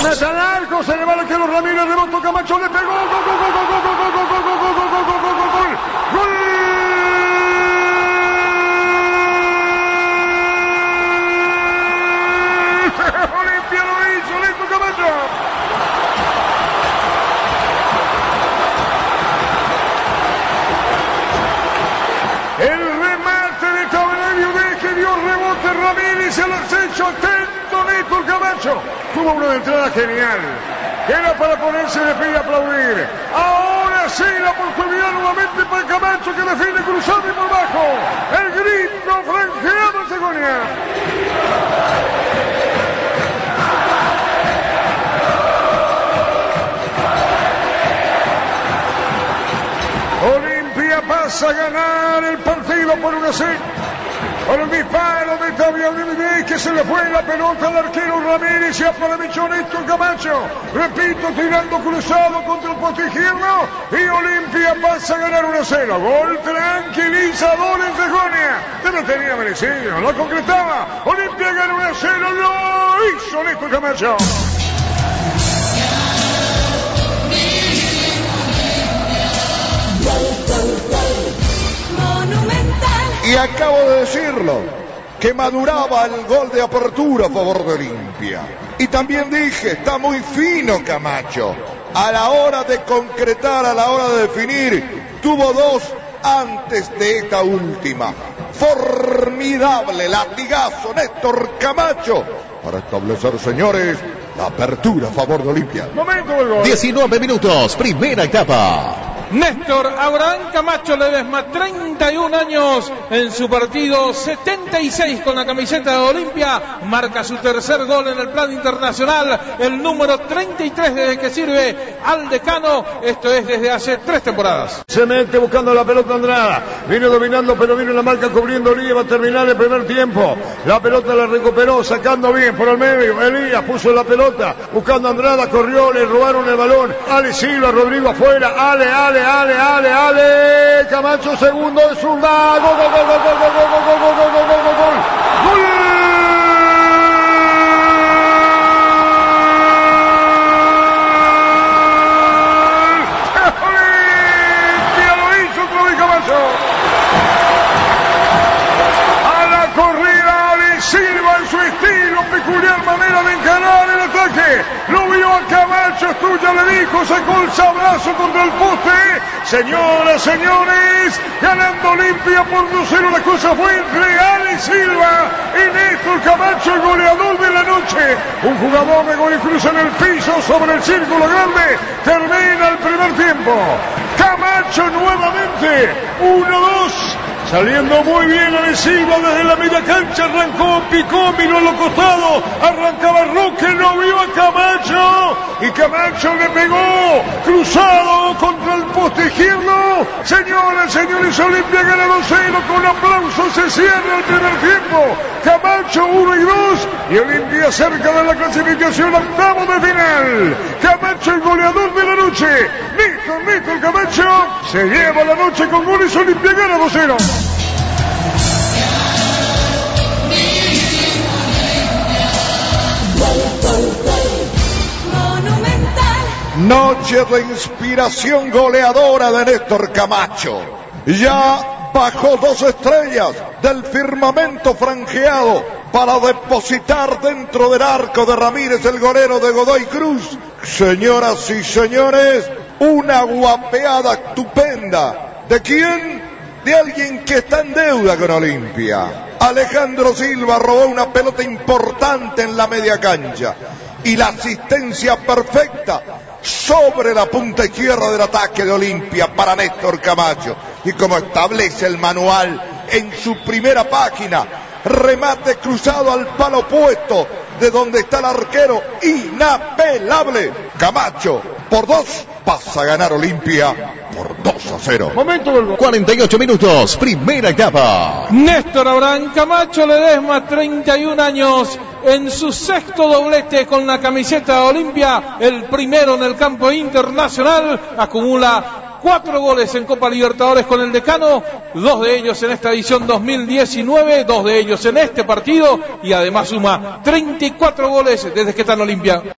Mete al arco, se le va el arquero Ramírez, rebotó Camacho, le pegó. ¡Gol! Olimpia lo hizo, Néstor Camacho. El remate de Tabelavio que dio rebote Ramírez al acecho, atento Néstor Camacho. Tuvo una entrada genial, que era para ponerse de pie y aplaudir. Ahora sí, la oportunidad nuevamente para Camacho, que define cruzado y por bajo. El grito franjeado en Segonia. Olimpia pasa a ganar el partido por 1-0. Con el disparo de Tabelavio, que se le fue la pelota al arquero Ramírez y aprovechó Néstor Camacho. Repito, tirando cruzado contra el poste izquierdo. Y Olimpia pasa a ganar 1-0. Gol tranquilizador en Segonia. Se lo tenía merecido, lo concretaba. Olimpia gana 1-0. Lo hizo Néstor Camacho. Y acabo de decirlo, que maduraba el gol de apertura a favor de Olimpia. Y también dije, está muy fino Camacho. A la hora de concretar, a la hora de definir, tuvo dos antes de esta última. Formidable latigazo Néstor Camacho para establecer, señores, la apertura a favor de Olimpia. Momento del gol. 19 minutos, primera etapa. Néstor Abraham Camacho Ledesma, 31 años en su partido 76 con la camiseta de Olimpia, marca su tercer gol en el plano internacional, el número 33 desde que sirve al decano, esto es desde hace 3 temporadas. Se mete buscando la pelota Andrada, viene dominando pero viene la marca cubriendo Elías, va a terminar el primer tiempo, la pelota la recuperó sacando bien por el medio, Elías puso la pelota, buscando a Andrada, corrió, le robaron el balón, Ale Silva, Rodrigo afuera, Ale, Camacho segundo de zurda, gol. Olimpia lo hizo otra vez Camacho. A la corrida Ale Silva en su estilo, peculiar manera de encarar el ataque. Lo vio a Camacho, es tuya, le dijo, sacó el sabrazo contra el poste. Señoras, señores, ganando Olimpia por 2-0, la cosa fue entre Ale Silva y Néstor Camacho, el goleador de la noche. Un jugador de gol y cruza en el piso sobre el círculo grande. Termina el primer tiempo. Camacho nuevamente, 1-2. Saliendo muy bien Ale Silva desde la media cancha, arrancó, picó, miró a los costados, arrancaba Roque, no vio a Camacho, y Camacho le pegó, cruzado contra el poste izquierdo. Señoras, señores, Olimpia gana 2-0, con aplauso se cierra el primer tiempo. Camacho 1 y 2, y Olimpia cerca de la clasificación, octavo de final. Camacho el goleador de la noche, Néstor Camacho, se lleva la noche con goles, Olimpia gana 2-0. Noche de inspiración goleadora de Néstor Camacho. Ya bajó 2 estrellas del firmamento franjeado para depositar dentro del arco de Ramírez, el golero de Godoy Cruz. Señoras y señores, una guapeada estupenda. ¿De quién? De alguien que está en deuda con Olimpia. Alejandro Silva robó una pelota importante en la media cancha y la asistencia perfecta sobre la punta izquierda del ataque de Olimpia para Néstor Camacho. Y como establece el manual en su primera página, remate cruzado al palo opuesto de donde está el arquero, inapelable. Camacho por 2 pasa a ganar Olimpia por 2-0. Momento del gol. 48 minutos, primera etapa. Néstor Abraham Camacho Ledesma, 31 años, en su 6º doblete con la camiseta de Olimpia, el primero en el campo internacional, acumula 4 goles en Copa Libertadores con el decano, 2 de ellos en esta edición 2019, 2 de ellos en este partido, y además suma 34 goles desde que está en Olimpia.